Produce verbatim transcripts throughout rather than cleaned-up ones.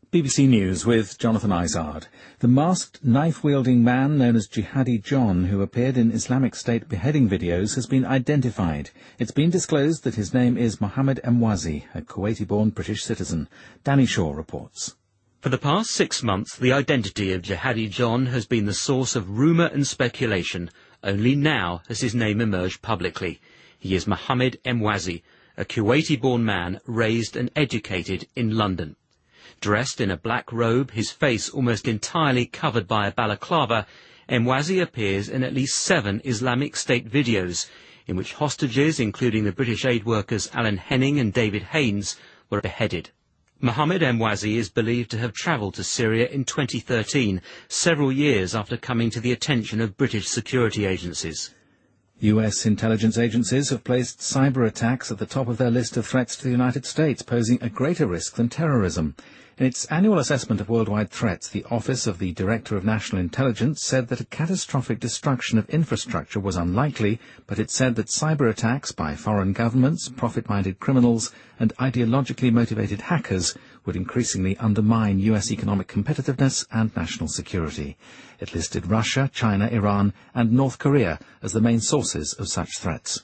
B B C News with Jonathan Izard. The masked, knife-wielding man known as Jihadi John, who appeared in Islamic State beheading videos, has been identified. It's been disclosed that his name is Mohammed Emwazi, a Kuwaiti-born British citizen. Danny Shaw reports. For the past six months, the identity of Jihadi John has been the source of rumour and speculation. Only now has his name emerged publicly. He is Mohammed Emwazi, a Kuwaiti-born man raised and educated in London. Dressed in a black robe, his face almost entirely covered by a balaclava, Emwazi appears in at least seven Islamic State videos, in which hostages, including the British aid workers Alan Henning and David Haines, were beheaded. Mohammed Emwazi is believed to have travelled to Syria in twenty thirteen, several years after coming to the attention of British security agencies. U S intelligence agencies have placed cyber attacks at the top of their list of threats to the United States, posing a greater risk than terrorism. In its annual assessment of worldwide threats, the Office of the Director of National Intelligence said that a catastrophic destruction of infrastructure was unlikely, but it said that cyber attacks by foreign governments, profit-minded criminals, and ideologically motivated hackers would increasingly undermine U S economic competitiveness and national security. It listed Russia, China, Iran, and North Korea as the main sources of such threats.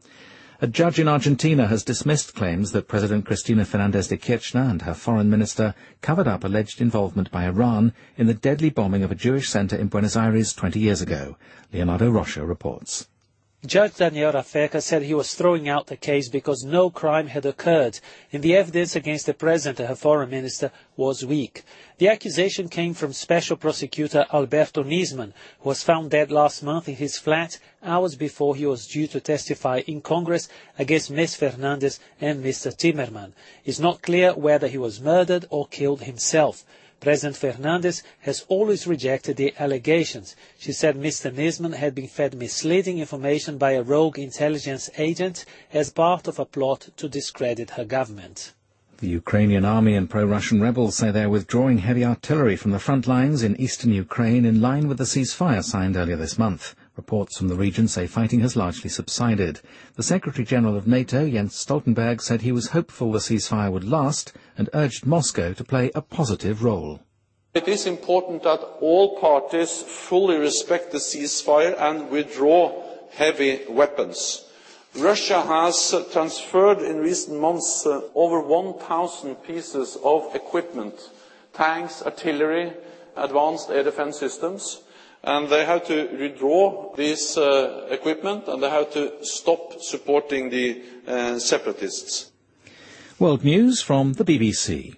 A judge in Argentina has dismissed claims that President Cristina Fernández de Kirchner and her foreign minister covered up alleged involvement by Iran in the deadly bombing of a Jewish centre in Buenos Aires twenty years ago. Leonardo Rocha reports. Judge Daniel Rafeca said he was throwing out the case because no crime had occurred, and the evidence against the president and her foreign minister was weak. The accusation came from Special Prosecutor Alberto Nisman, who was found dead last month in his flat hours before he was due to testify in Congress against Miz Fernandez and Mister Timmerman. It's not clear whether he was murdered or killed himself. President Fernandez has always rejected the allegations. She said Mister Nisman had been fed misleading information by a rogue intelligence agent as part of a plot to discredit her government. The Ukrainian army and pro-Russian rebels say they are withdrawing heavy artillery from the front lines in eastern Ukraine in line with the ceasefire signed earlier this month. Reports from the region say fighting has largely subsided. The Secretary-General of NATO, Jens Stoltenberg, said he was hopeful the ceasefire would last and urged Moscow to play a positive role. It is important that all parties fully respect the ceasefire and withdraw heavy weapons. Russia has transferred in recent months uh, over one thousand pieces of equipment, tanks, artillery, advanced air defense systems, and they have to withdraw this uh, equipment and they have to stop supporting the uh, separatists. World News from the B B C.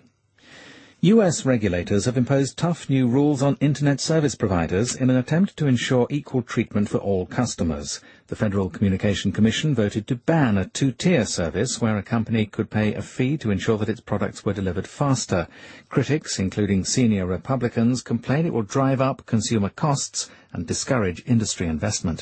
U S regulators have imposed tough new rules on Internet service providers in an attempt to ensure equal treatment for all customers. The Federal Communication Commission voted to ban a two-tier service where a company could pay a fee to ensure that its products were delivered faster. Critics, including senior Republicans, complain it will drive up consumer costs and discourage industry investment.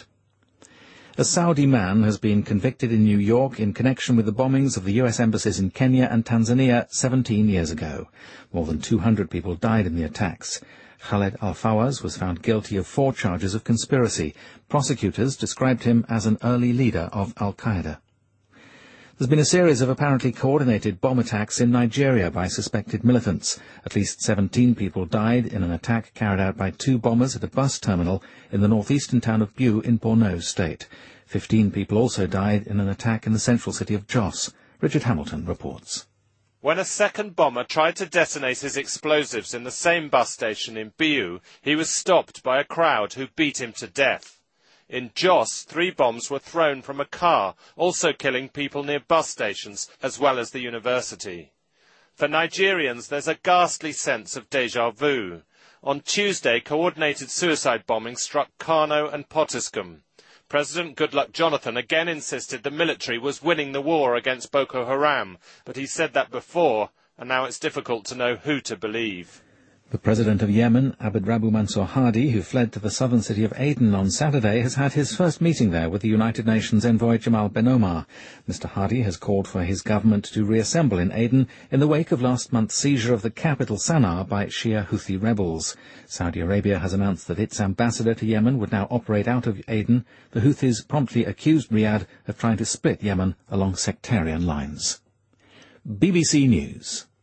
A Saudi man has been convicted in New York in connection with the bombings of the U S embassies in Kenya and Tanzania seventeen years ago. More than two hundred people died in the attacks. Khaled Al-Fawaz was found guilty of four charges of conspiracy. Prosecutors described him as an early leader of Al-Qaeda. There's been a series of apparently coordinated bomb attacks in Nigeria by suspected militants. At least seventeen people died in an attack carried out by two bombers at a bus terminal in the northeastern town of Biu in Borno State. Fifteen people also died in an attack in the central city of Jos. Richard Hamilton reports. When a second bomber tried to detonate his explosives in the same bus station in Biu, he was stopped by a crowd who beat him to death. In Jos, three bombs were thrown from a car, also killing people near bus stations as well as the university. For Nigerians, there's a ghastly sense of déjà vu. On Tuesday, coordinated suicide bombing struck Kano and Potiskum. President Goodluck Jonathan again insisted the military was winning the war against Boko Haram, but he said that before, and now it's difficult to know who to believe. The president of Yemen, Abd Rabbu Mansour Hadi, who fled to the southern city of Aden on Saturday, has had his first meeting there with the United Nations envoy Jamal Ben Omar. Mister Hadi has called for his government to reassemble in Aden in the wake of last month's seizure of the capital Sana'a by Shia Houthi rebels. Saudi Arabia has announced that its ambassador to Yemen would now operate out of Aden. The Houthis promptly accused Riyadh of trying to split Yemen along sectarian lines. B B C News.